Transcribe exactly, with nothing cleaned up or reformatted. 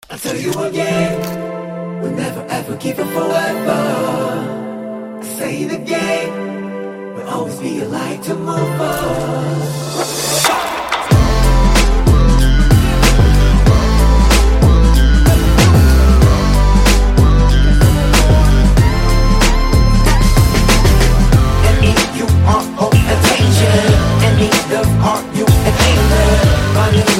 I'll tell you again, we'll never ever keep it forever. I say it again, we'll always be a light to move on. Attention, and need of art, you and anger.